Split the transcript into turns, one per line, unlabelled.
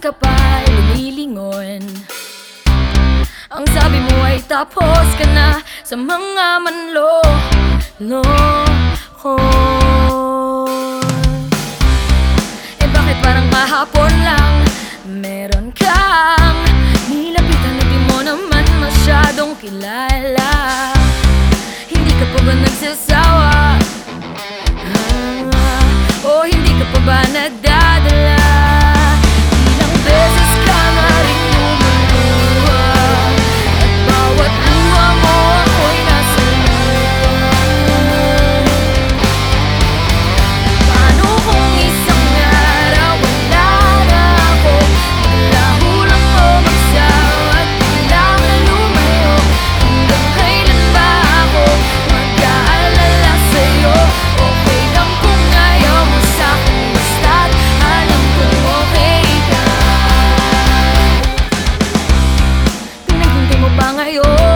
ka pa lumilingon. Ang sabi mo ay tapos ka na sa mga manloloko. Eh bakit parang kahapon lang meron kang nilapitan na di mo naman masyadong kilala? Hindi ka pa ba nagsasawa? O hindi ka pa ba nadadala? Ilang beses ka na rin lumuluha, at bawat luha mo ako'y nasa lupa. Paano kung isang araw wala na ako? Maglaho lang o magsawa at biglang na lumayo. Hanggang kailan ba ako mag-aalala sa'yo? Okay lang kung ayaw mo sa'kin, basta't alam kong okay ka. Pinaghintay mo pa ngayon